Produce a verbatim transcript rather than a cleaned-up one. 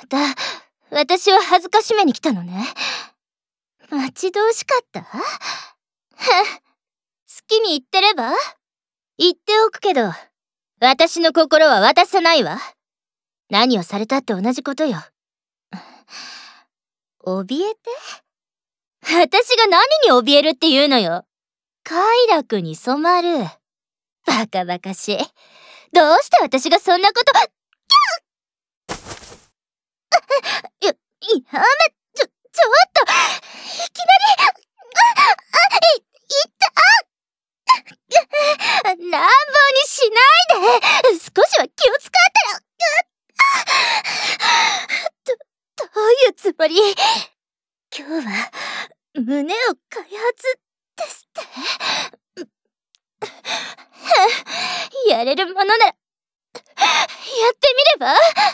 だ、私を恥ずかしめに来たのね。待ち遠しかった？ふん、好きに言ってれば？言っておくけど、私の心は渡さないわ。何をされたって同じことよ。怯えて？私が何に怯えるって言うのよ。快楽に染まる。バカバカしい。どうして私がそんなこと、キャッや、やめ、ちょ、ちょっと、いきなり、あ、あ、い、いった、乱暴にしないで、少しは気を使ったら、ど、どういうつもり？今日は、胸を開発ですって？やれるものなら、やってみれば？